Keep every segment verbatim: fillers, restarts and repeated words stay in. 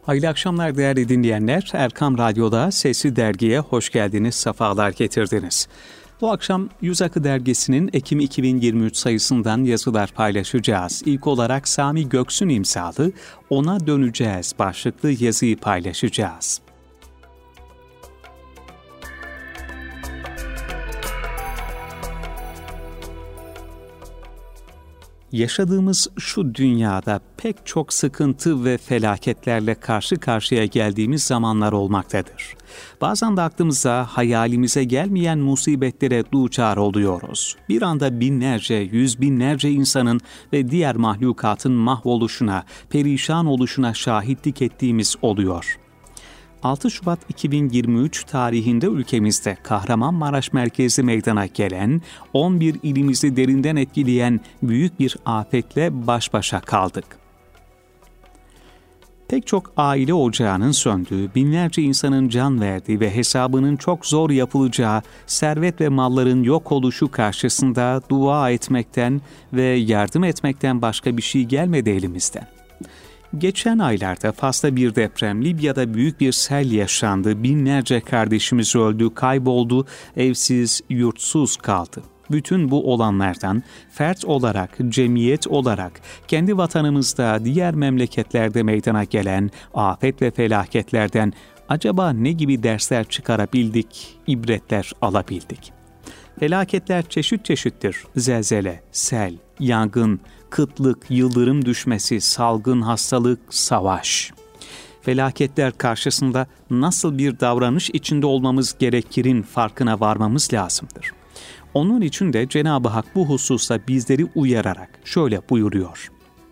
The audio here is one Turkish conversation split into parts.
Hayırlı akşamlar değerli dinleyenler. Erkam Radyo'da Sesli Dergi'ye hoş geldiniz, sefalar getirdiniz. Bu akşam Yüz Akı Dergisi'nin Ekim iki bin yirmi üç sayısından yazılar paylaşacağız. İlk olarak Sami Göksu'nun imzalı "Ona Döneceğiz" başlıklı yazıyı paylaşacağız. Yaşadığımız şu dünyada pek çok sıkıntı ve felaketlerle karşı karşıya geldiğimiz zamanlar olmaktadır. Bazen de aklımıza, hayalimize gelmeyen musibetlere duçar oluyoruz. Bir anda binlerce, yüz binlerce insanın ve diğer mahlukatın mahvoluşuna, perişan oluşuna şahitlik ettiğimiz oluyor. altı Şubat iki bin yirmi üç tarihinde ülkemizde Kahramanmaraş merkezli meydana gelen, on bir ilimizi derinden etkileyen büyük bir afetle baş başa kaldık. Pek çok aile ocağının söndüğü, binlerce insanın can verdiği ve hesabının çok zor yapılacağı servet ve malların yok oluşu karşısında dua etmekten ve yardım etmekten başka bir şey gelmedi elimizden. Geçen aylarda Fas'ta bir deprem, Libya'da büyük bir sel yaşandı, binlerce kardeşimiz öldü, kayboldu, evsiz, yurtsuz kaldı. Bütün bu olanlardan fert olarak, cemiyet olarak, kendi vatanımızda, diğer memleketlerde meydana gelen afet ve felaketlerden acaba ne gibi dersler çıkarabildik, ibretler alabildik? Felaketler çeşit çeşittir. Zelzele, sel, yangın, kıtlık, yıldırım düşmesi, salgın hastalık, savaş. Felaketler karşısında nasıl bir davranış içinde olmamız gerekirin farkına varmamız lazımdır. Onun için de Cenab-ı Hak bu hususta bizleri uyararak şöyle buyuruyor: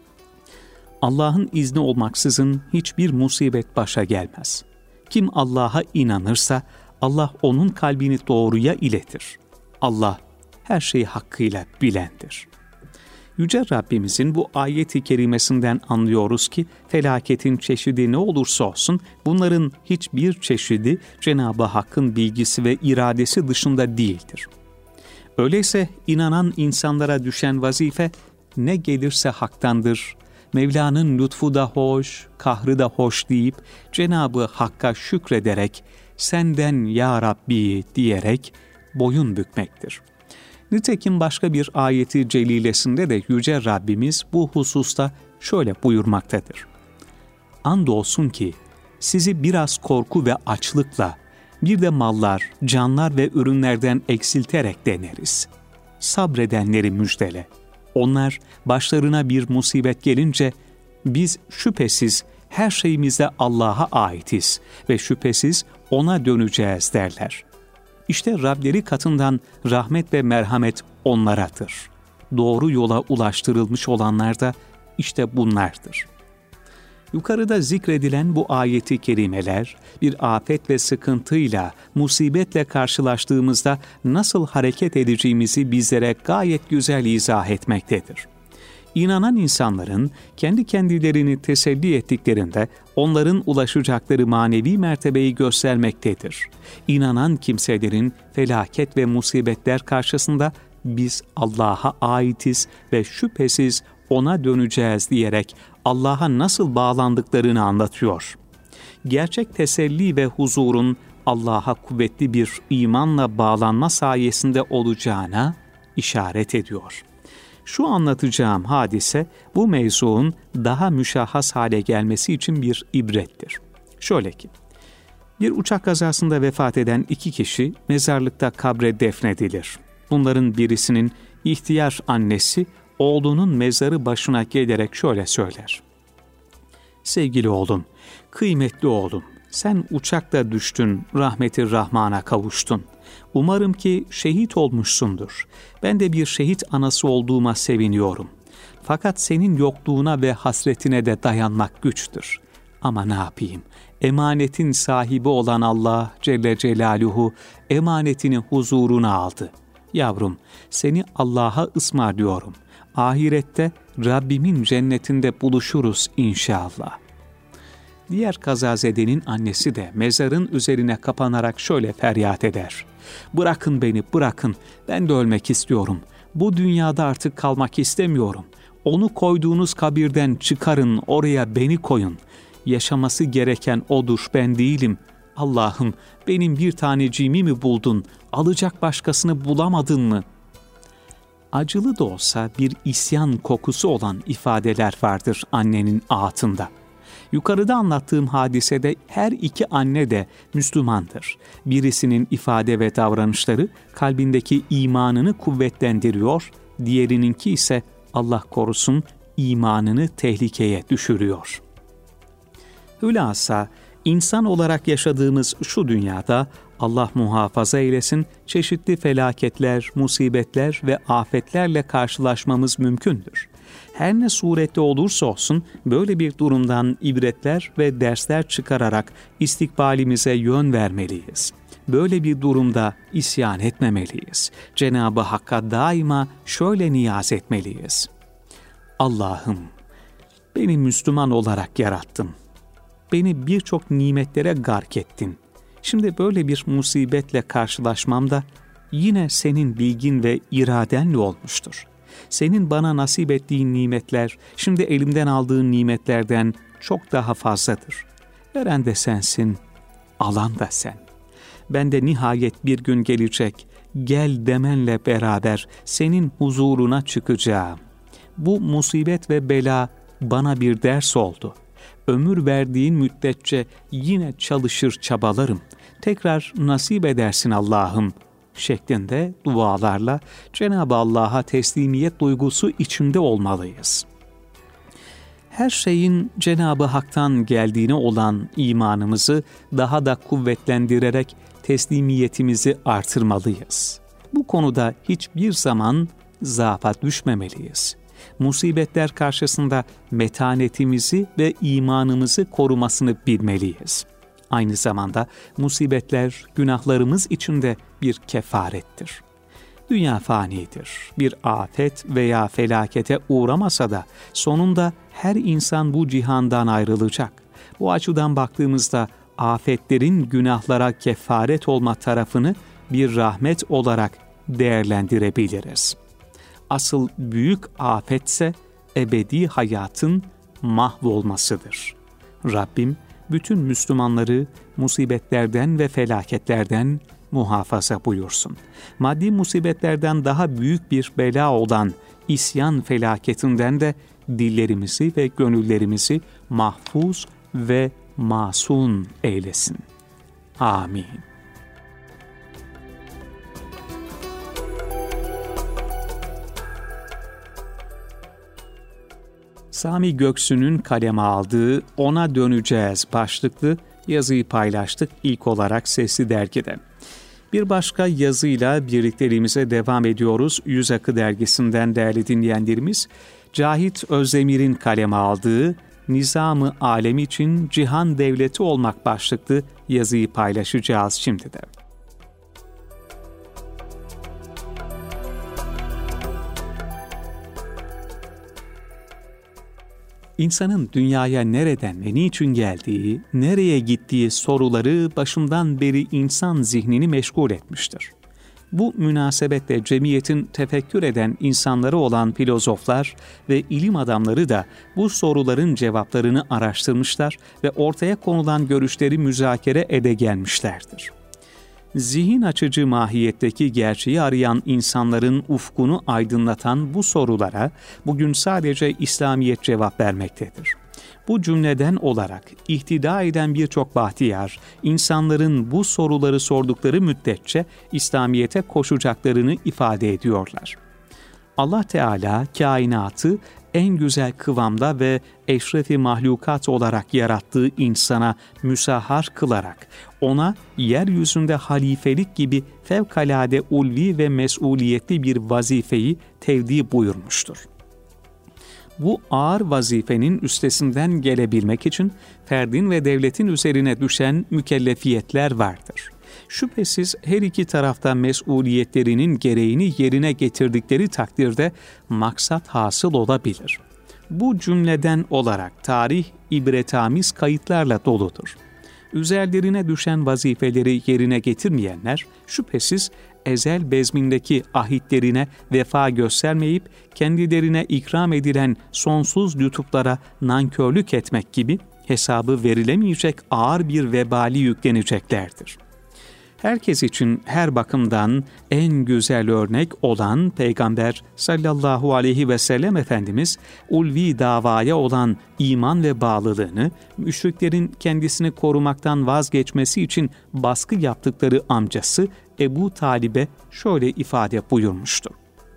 Allah'ın izni olmaksızın hiçbir musibet başa gelmez. Kim Allah'a inanırsa Allah onun kalbini doğruya iletir. Allah her şeyi hakkıyla bilendir. Yüce Rabbimizin bu ayet-i kerimesinden anlıyoruz ki felaketin çeşidi ne olursa olsun bunların hiçbir çeşidi Cenab-ı Hakk'ın bilgisi ve iradesi dışında değildir. Öyleyse inanan insanlara düşen vazife ne gelirse haktandır, Mevla'nın lütfu da hoş, kahrı da hoş deyip Cenab-ı Hakk'a şükrederek senden ya Rabbi diyerek boyun bükmektir. Nitekim başka bir ayeti celilesinde de Yüce Rabbimiz bu hususta şöyle buyurmaktadır: Andolsun ki sizi biraz korku ve açlıkla, bir de mallar, canlar ve ürünlerden eksilterek deneriz. Sabredenleri müjdele. Onlar başlarına bir musibet gelince biz şüphesiz her şeyimizde Allah'a aitiz ve şüphesiz O'na döneceğiz derler. İşte Rableri katından rahmet ve merhamet onlaradır. Doğru yola ulaştırılmış olanlar da işte bunlardır. Yukarıda zikredilen bu ayeti kerimeler, bir afet ve sıkıntıyla, musibetle karşılaştığımızda nasıl hareket edeceğimizi bizlere gayet güzel izah etmektedir. İnanan insanların kendi kendilerini teselli ettiklerinde onların ulaşacakları manevi mertebeyi göstermektedir. İnanan kimselerin felaket ve musibetler karşısında biz Allah'a aitiz ve şüphesiz O'na döneceğiz diyerek Allah'a nasıl bağlandıklarını anlatıyor. Gerçek teselli ve huzurun Allah'a kuvvetli bir imanla bağlanma sayesinde olacağına işaret ediyor. Şu anlatacağım hadise bu mevzuun daha müşahhas hale gelmesi için bir ibrettir. Şöyle ki, bir uçak kazasında vefat eden iki kişi mezarlıkta kabre defnedilir. Bunların birisinin ihtiyar annesi oğlunun mezarı başına gelerek şöyle söyler: Sevgili oğlum, kıymetli oğlum, sen uçakla düştün, rahmeti Rahman'a kavuştun. Umarım ki şehit olmuşsundur. Ben de bir şehit anası olduğuma seviniyorum. Fakat senin yokluğuna ve hasretine de dayanmak güçtür. Ama ne yapayım? Emanetin sahibi olan Allah Celle Celaluhu emanetini huzuruna aldı. Yavrum, seni Allah'a ısmarlıyorum. Ahirette Rabbimin cennetinde buluşuruz inşallah. Diğer kazazedenin annesi de mezarın üzerine kapanarak şöyle feryat eder: Bırakın beni, bırakın. Ben de ölmek istiyorum. Bu dünyada artık kalmak istemiyorum. Onu koyduğunuz kabirden çıkarın, oraya beni koyun. Yaşaması gereken odur, ben değilim. Allah'ım, benim bir taneciğimi mi buldun? Alacak başkasını bulamadın mı? Acılı da olsa bir isyan kokusu olan ifadeler vardır annenin ağıtında. Yukarıda anlattığım hadisede her iki anne de Müslümandır. Birisinin ifade ve davranışları kalbindeki imanını kuvvetlendiriyor, diğerininki ise Allah korusun imanını tehlikeye düşürüyor. Hülasa, insan olarak yaşadığımız şu dünyada Allah muhafaza eylesin, çeşitli felaketler, musibetler ve afetlerle karşılaşmamız mümkündür. Her ne surette olursa olsun böyle bir durumdan ibretler ve dersler çıkararak istikbalimize yön vermeliyiz. Böyle bir durumda isyan etmemeliyiz. Cenab-ı Hakk'a daima şöyle niyaz etmeliyiz. Allah'ım, beni Müslüman olarak yarattın. Beni birçok nimetlere gark ettin. Şimdi böyle bir musibetle karşılaşmamda yine senin bilgin ve iradenle olmuştur. Senin bana nasip ettiğin nimetler, şimdi elimden aldığın nimetlerden çok daha fazladır. Veren de sensin, alan da sen. Ben de nihayet bir gün gelecek, gel demenle beraber senin huzuruna çıkacağım. Bu musibet ve bela bana bir ders oldu. Ömür verdiğin müddetçe yine çalışır çabalarım. Tekrar nasip edersin Allah'ım şeklinde dualarla Cenab-ı Allah'a teslimiyet duygusu içinde olmalıyız. Her şeyin Cenab-ı Hak'tan geldiğine olan imanımızı daha da kuvvetlendirerek teslimiyetimizi artırmalıyız. Bu konuda hiçbir zaman zaafa düşmemeliyiz. Musibetler karşısında metanetimizi ve imanımızı korumasını bilmeliyiz. Aynı zamanda musibetler günahlarımız için de bir kefarettir. Dünya fanidir. Bir afet veya felakete uğramasa da sonunda her insan bu cihandan ayrılacak. Bu açıdan baktığımızda afetlerin günahlara kefaret olma tarafını bir rahmet olarak değerlendirebiliriz. Asıl büyük afetse ebedi hayatın mahvolmasıdır. Rabbim bütün Müslümanları musibetlerden ve felaketlerden muhafaza buyursun. Maddi musibetlerden daha büyük bir bela olan isyan felaketinden de dillerimizi ve gönüllerimizi mahfuz ve masum eylesin. Amin. Sami Göksu'nun kaleme aldığı Ona Döneceğiz başlıklı yazıyı paylaştık ilk olarak Sesli Dergi'de. Bir başka yazıyla birlikteliğimize devam ediyoruz. Yüz Akı dergisinden değerli dinleyenlerimiz, Cahit Özdemir'in kaleme aldığı Nizam-ı Alem için Cihan Devleti Olmak başlıklı yazıyı paylaşacağız şimdi de. İnsanın dünyaya nereden ve niçin geldiği, nereye gittiği soruları başından beri insan zihnini meşgul etmiştir. Bu münasebetle cemiyetin tefekkür eden insanları olan filozoflar ve ilim adamları da bu soruların cevaplarını araştırmışlar ve ortaya konulan görüşleri müzakere ede gelmişlerdir. Zihin açıcı mahiyetteki gerçeği arayan insanların ufkunu aydınlatan bu sorulara bugün sadece İslamiyet cevap vermektedir. Bu cümleden olarak ihtida eden birçok bahtiyar, insanların bu soruları sordukları müddetçe İslamiyet'e koşacaklarını ifade ediyorlar. Allah Teala kainatı en güzel kıvamda ve eşrefi mahlukat olarak yarattığı insana müsahhar kılarak ona yeryüzünde halifelik gibi fevkalade ulvi ve mesuliyetli bir vazifeyi tevdi buyurmuştur. Bu ağır vazifenin üstesinden gelebilmek için ferdin ve devletin üzerine düşen mükellefiyetler vardır. Şüphesiz her iki tarafta mesuliyetlerinin gereğini yerine getirdikleri takdirde maksat hasıl olabilir. Bu cümleden olarak tarih ibretamiz kayıtlarla doludur. Üzerlerine düşen vazifeleri yerine getirmeyenler şüphesiz ezel bezmindeki ahitlerine vefa göstermeyip kendilerine ikram edilen sonsuz lütuflara nankörlük etmek gibi hesabı verilemeyecek ağır bir vebali yükleneceklerdir. Herkes için her bakımdan en güzel örnek olan Peygamber sallallahu aleyhi ve sellem Efendimiz, ulvi davaya olan iman ve bağlılığını, müşriklerin kendisini korumaktan vazgeçmesi için baskı yaptıkları amcası Ebu Talib'e şöyle ifade buyurmuştu.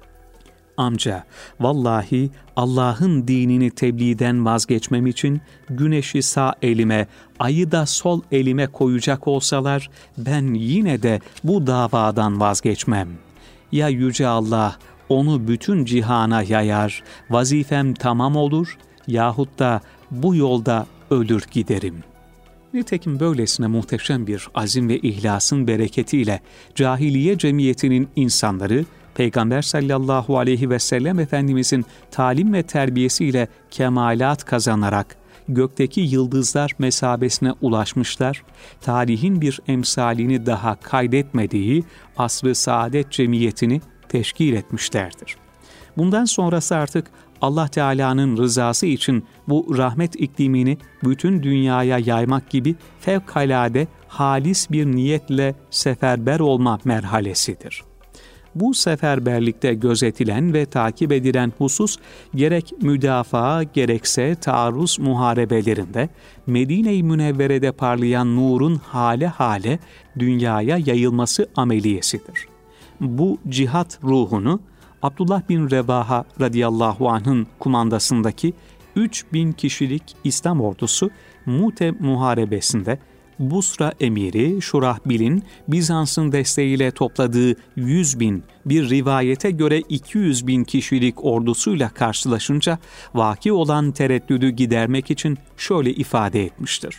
Amca, vallahi Allah'ın dinini tebliğden vazgeçmem için güneşi sağ elime, ayı da sol elime koyacak olsalar, ben yine de bu davadan vazgeçmem. Ya Yüce Allah onu bütün cihana yayar, vazifem tamam olur, yahut da bu yolda ölür giderim. Nitekim böylesine muhteşem bir azim ve ihlasın bereketiyle cahiliye cemiyetinin insanları, Peygamber sallallahu aleyhi ve sellem Efendimizin talim ve terbiyesiyle kemalat kazanarak gökteki yıldızlar mesabesine ulaşmışlar, tarihin bir emsalini daha kaydetmediği asr-ı saadet cemiyetini teşkil etmişlerdir. Bundan sonrası artık Allah Teala'nın rızası için bu rahmet iklimini bütün dünyaya yaymak gibi fevkalade halis bir niyetle seferber olma merhalesidir. Bu seferberlikte gözetilen ve takip edilen husus gerek müdafaa gerekse taarruz muharebelerinde Medine-i Münevvere'de parlayan nurun hale hale dünyaya yayılması ameliyesidir. Bu cihat ruhunu Abdullah bin Revaha radıyallahu anh'ın kumandasındaki üç bin kişilik İslam ordusu Mute muharebesinde Busra emiri Şurahbil'in Bizans'ın desteğiyle topladığı yüz bin, bir rivayete göre iki yüz bin kişilik ordusuyla karşılaşınca vaki olan tereddüdü gidermek için şöyle ifade etmiştir.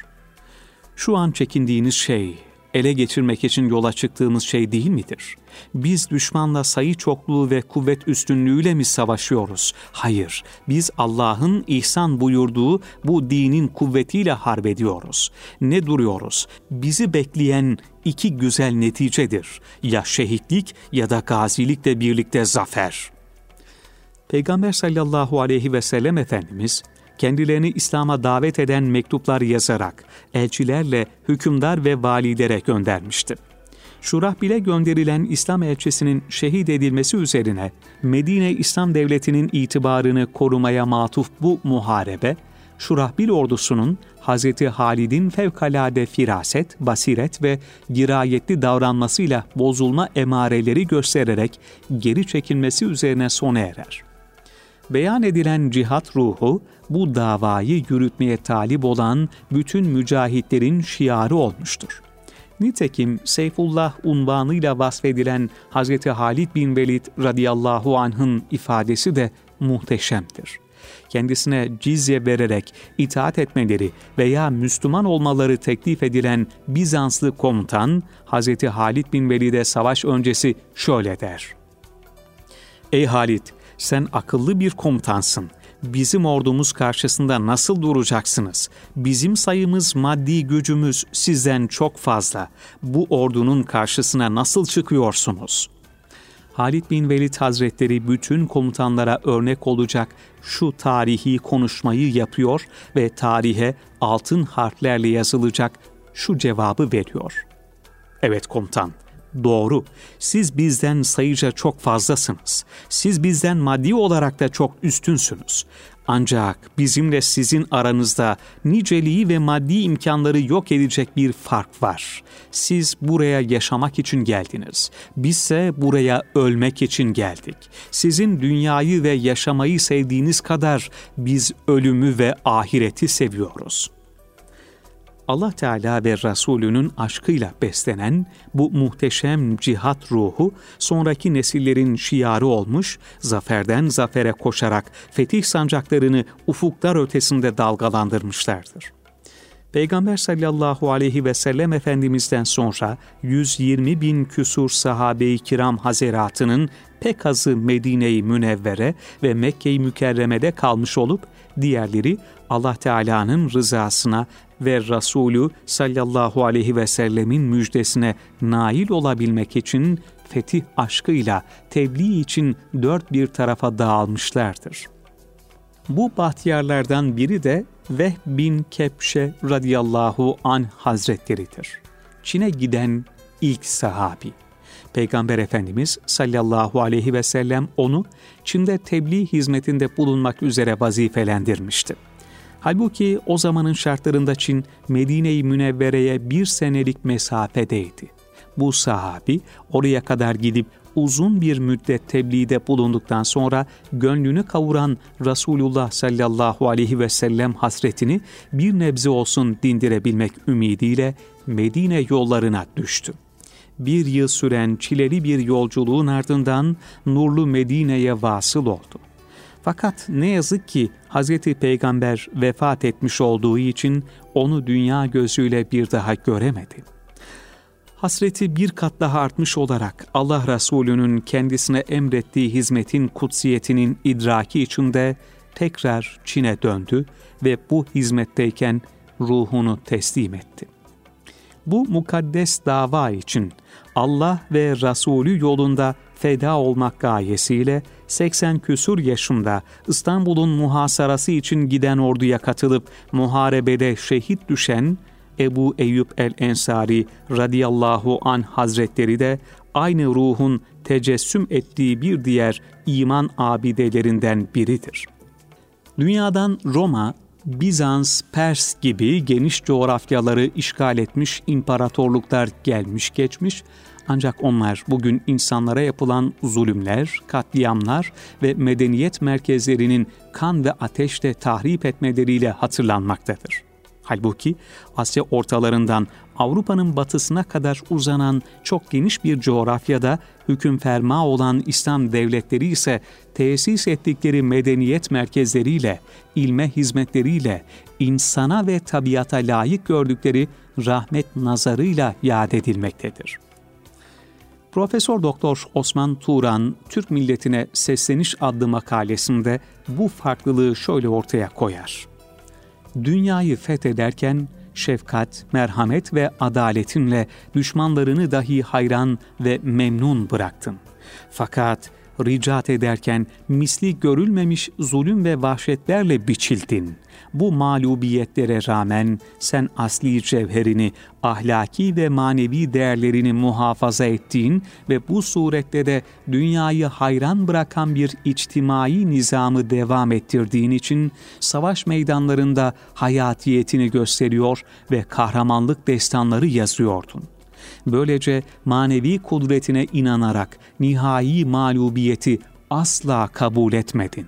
Şu an çekindiğiniz şey, ele geçirmek için yola çıktığımız şey değil midir? Biz düşmanla sayı çokluğu ve kuvvet üstünlüğüyle mi savaşıyoruz? Hayır, biz Allah'ın ihsan buyurduğu bu dinin kuvvetiyle harp ediyoruz. Ne duruyoruz? Bizi bekleyen iki güzel neticedir. Ya şehitlik ya da gazilikle birlikte zafer. Peygamber sallallahu aleyhi ve sellem Efendimiz, kendilerini İslam'a davet eden mektuplar yazarak elçilerle hükümdar ve valilere göndermişti. Şurahbil'e gönderilen İslam elçisinin şehit edilmesi üzerine Medine İslam Devleti'nin itibarını korumaya matuf bu muharebe, Şurahbil ordusunun Hazreti Halid'in fevkalade firaset, basiret ve dirayetli davranmasıyla bozulma emareleri göstererek geri çekilmesi üzerine sona erer. Beyan edilen cihat ruhu, bu davayı yürütmeye talip olan bütün mücahitlerin şiarı olmuştur. Nitekim Seyfullah unvanıyla vasfedilen Hazreti Halid bin Velid radıyallahu anh'ın ifadesi de muhteşemdir. Kendisine cizye vererek itaat etmeleri veya Müslüman olmaları teklif edilen Bizanslı komutan, Hazreti Halid bin Velid'e savaş öncesi şöyle der: "Ey Halid, sen akıllı bir komutansın. Bizim ordumuz karşısında nasıl duracaksınız? Bizim sayımız, maddi gücümüz sizden çok fazla. Bu ordunun karşısına nasıl çıkıyorsunuz?" Halid bin Velid Hazretleri bütün komutanlara örnek olacak şu tarihi konuşmayı yapıyor ve tarihe altın harflerle yazılacak şu cevabı veriyor. "Evet komutan, doğru. Siz bizden sayıca çok fazlasınız. Siz bizden maddi olarak da çok üstünsünüz. Ancak bizimle sizin aranızda niceliği ve maddi imkanları yok edecek bir fark var. Siz buraya yaşamak için geldiniz. Bizse buraya ölmek için geldik. Sizin dünyayı ve yaşamayı sevdiğiniz kadar biz ölümü ve ahireti seviyoruz." Allah Teala ve Resulünün aşkıyla beslenen bu muhteşem cihat ruhu sonraki nesillerin şiarı olmuş, zaferden zafere koşarak fetih sancaklarını ufuklar ötesinde dalgalandırmışlardır. Peygamber sallallahu aleyhi ve sellem Efendimiz'den sonra yüz yirmi bin küsur sahabe-i kiram hazeratının pek azı Medine-i Münevvere ve Mekke-i Mükerreme'de kalmış olup diğerleri Allah Teala'nın rızasına ve Resulü sallallahu aleyhi ve sellemin müjdesine nail olabilmek için fetih aşkıyla tebliğ için dört bir tarafa dağılmışlardır. Bu bahtiyarlardan biri de Vehb bin Kebşe radıyallahu anh hazretleridir. Çin'e giden ilk sahabi. Peygamber Efendimiz sallallahu aleyhi ve sellem onu Çin'de tebliğ hizmetinde bulunmak üzere vazifelendirmişti. Halbuki o zamanın şartlarında Çin, Medine-i Münevvere'ye bir senelik mesafedeydi. Bu sahabi oraya kadar gidip uzun bir müddet tebliğde bulunduktan sonra gönlünü kavuran Resulullah sallallahu aleyhi ve sellem hasretini bir nebze olsun dindirebilmek ümidiyle Medine yollarına düştü. Bir yıl süren çileli bir yolculuğun ardından nurlu Medine'ye vasıl oldu. Fakat ne yazık ki Hazreti Peygamber vefat etmiş olduğu için onu dünya gözüyle bir daha göremedi. Hasreti bir kat daha artmış olarak Allah Resulü'nün kendisine emrettiği hizmetin kutsiyetinin idraki içinde tekrar Çin'e döndü ve bu hizmetteyken ruhunu teslim etti. Bu mukaddes dava için Allah ve Resulü yolunda feda olmak gayesiyle seksen küsur yaşında İstanbul'un muhasarası için giden orduya katılıp muharebede şehit düşen Ebu Eyyub el-Ensari radıyallahu anh hazretleri de aynı ruhun tecessüm ettiği bir diğer iman abidelerinden biridir. Dünyadan Roma, Bizans, Pers gibi geniş coğrafyaları işgal etmiş imparatorluklar gelmiş geçmiş, ancak onlar bugün insanlara yapılan zulümler, katliamlar ve medeniyet merkezlerinin kan ve ateşle tahrip etmeleriyle hatırlanmaktadır. Halbuki Asya ortalarından Avrupa'nın batısına kadar uzanan çok geniş bir coğrafyada hüküm ferma olan İslam devletleri ise tesis ettikleri medeniyet merkezleriyle, ilme hizmetleriyle, insana ve tabiata layık gördükleri rahmet nazarıyla yad edilmektedir. Profesör Doktor Osman Turan, Türk Milletine Sesleniş adlı makalesinde bu farklılığı şöyle ortaya koyar. Dünyayı fethederken şefkat, merhamet ve adaletinle düşmanlarını dahi hayran ve memnun bıraktın. Fakat ricat ederken misli görülmemiş zulüm ve vahşetlerle biçildin. Bu mağlubiyetlere rağmen sen asli cevherini, ahlaki ve manevi değerlerini muhafaza ettiğin ve bu surette de dünyayı hayran bırakan bir içtimai nizamı devam ettirdiğin için savaş meydanlarında hayatiyetini gösteriyor ve kahramanlık destanları yazıyordun. Böylece manevi kudretine inanarak nihai mağlubiyeti asla kabul etmedin.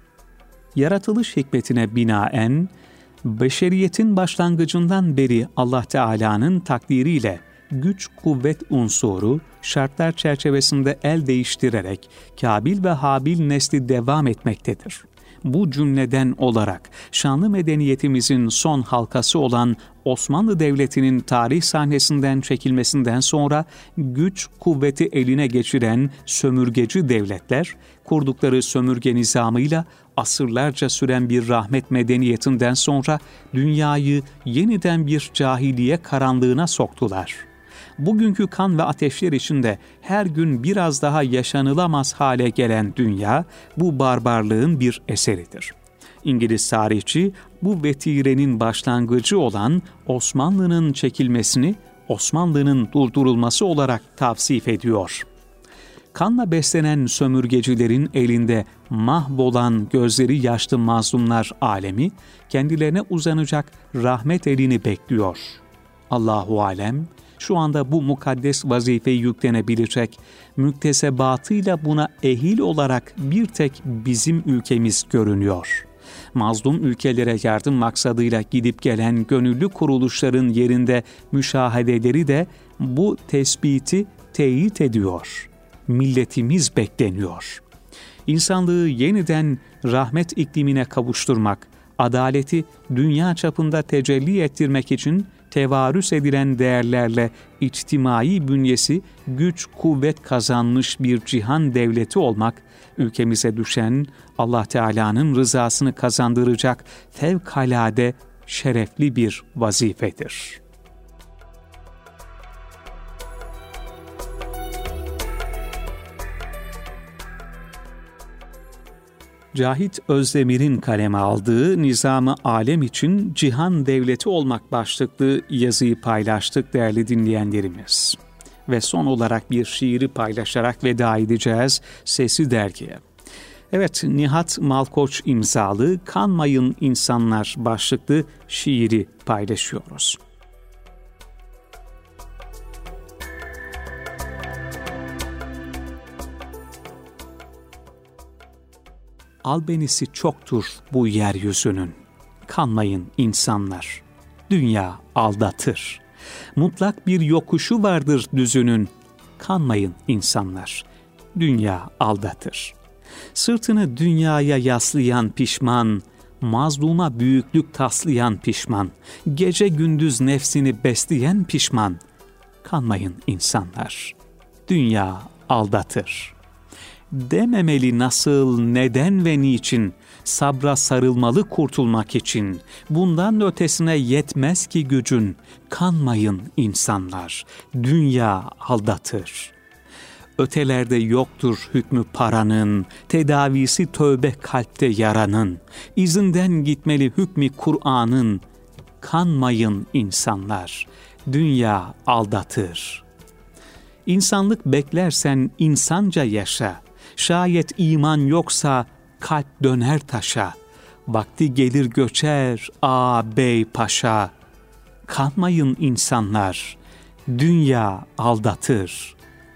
Yaratılış hikmetine binaen, beşeriyetin başlangıcından beri Allah Teala'nın takdiriyle güç, kuvvet unsuru, şartlar çerçevesinde el değiştirerek Kabil ve Habil nesli devam etmektedir. Bu cümleden olarak şanlı medeniyetimizin son halkası olan Osmanlı Devleti'nin tarih sahnesinden çekilmesinden sonra güç, kuvveti eline geçiren sömürgeci devletler, kurdukları sömürge nizamıyla asırlarca süren bir rahmet medeniyetinden sonra dünyayı yeniden bir cahiliye karanlığına soktular. Bugünkü kan ve ateşler içinde her gün biraz daha yaşanılamaz hale gelen dünya, bu barbarlığın bir eseridir. İngiliz tarihçi, bu vetirenin başlangıcı olan Osmanlı'nın çekilmesini, Osmanlı'nın durdurulması olarak tavsif ediyor. Kanla beslenen sömürgecilerin elinde mahvolan gözleri yaşlı mazlumlar alemi, kendilerine uzanacak rahmet elini bekliyor. Allahu alem, şu anda bu mukaddes vazifeyi yüklenebilecek, müktesebatıyla buna ehil olarak bir tek bizim ülkemiz görünüyor. Mazlum ülkelere yardım maksadıyla gidip gelen gönüllü kuruluşların yerinde müşahedeleri de bu tespiti teyit ediyor. Milletimiz bekleniyor. İnsanlığı yeniden rahmet iklimine kavuşturmak, adaleti dünya çapında tecelli ettirmek için tevarüs edilen değerlerle içtimai bünyesi güç, kuvvet kazanmış bir cihan devleti olmak, ülkemize düşen Allah Teala'nın rızasını kazandıracak fevkalade şerefli bir vazifedir. Cahit Özdemir'in kaleme aldığı Nizam-ı Alem için Cihan Devleti olmak başlıklı yazıyı paylaştık değerli dinleyenlerimiz. Ve son olarak bir şiiri paylaşarak veda edeceğiz Sesli Dergi'ye. Evet, Nihat Malkoç imzalı Kanmayın İnsanlar başlıklı şiiri paylaşıyoruz. Albenisi çoktur bu yeryüzünün. Kanmayın insanlar. Dünya aldatır. Mutlak bir yokuşu vardır düzünün. Kanmayın insanlar. Dünya aldatır. Sırtını dünyaya yaslayan pişman, mazluma büyüklük taslayan pişman, gece gündüz nefsini besleyen pişman. Kanmayın insanlar. Dünya aldatır. Dememeli nasıl, neden ve niçin, sabra sarılmalı kurtulmak için, bundan ötesine yetmez ki gücün, kanmayın insanlar, dünya aldatır. Ötelerde yoktur hükmü paranın, tedavisi tövbe kalpte yaranın, izinden gitmeli hükmü Kur'an'ın, kanmayın insanlar, dünya aldatır. İnsanlık beklersen insanca yaşa, şayet iman yoksa kalp döner taşa, vakti gelir göçer ağabey paşa, kanmayın insanlar, dünya aldatır.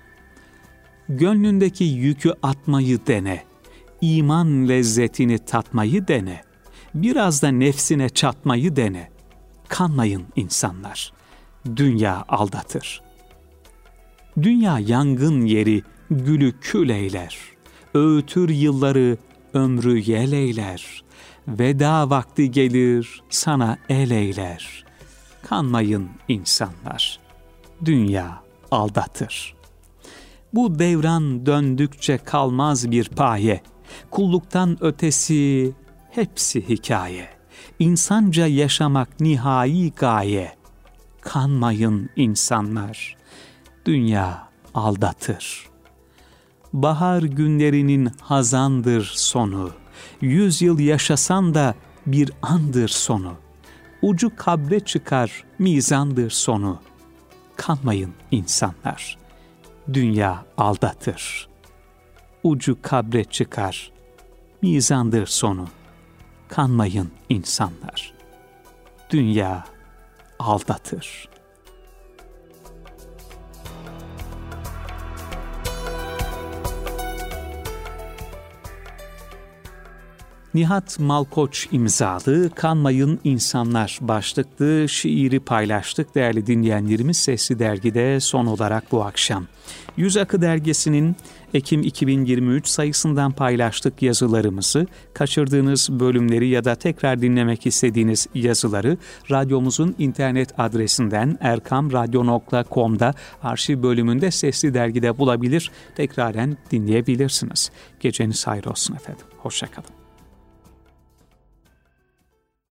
Gönlündeki yükü atmayı dene, iman lezzetini tatmayı dene, biraz da nefsine çatmayı dene, kanmayın insanlar, dünya aldatır. Dünya yangın yeri, gülü kül eyler, öğütür yılları, ömrü yel eyler, veda vakti gelir, sana el eyler, kanmayın insanlar, dünya aldatır. Bu devran döndükçe kalmaz bir paye, kulluktan ötesi hepsi hikaye, insanca yaşamak nihai gaye, kanmayın insanlar, dünya aldatır. Bahar günlerinin hazandır sonu, yüz yıl yaşasan da bir andır sonu, ucu kabre çıkar mizandır sonu, kanmayın insanlar, dünya aldatır. Ucu kabre çıkar mizandır sonu, kanmayın insanlar, dünya aldatır. Nihat Malkoç imzalı Kanmayın İnsanlar başlıklı şiiri paylaştık değerli dinleyenlerimiz Sesli Dergi'de son olarak bu akşam. Yüz Akı Dergisi'nin Ekim iki bin yirmi üç sayısından paylaştık yazılarımızı. Kaçırdığınız bölümleri ya da tekrar dinlemek istediğiniz yazıları radyomuzun internet adresinden erkam radyo nokta com'da arşiv bölümünde Sesli Dergi'de bulabilir, tekraren dinleyebilirsiniz. Geceniz hayır olsun efendim. Hoşça kalın.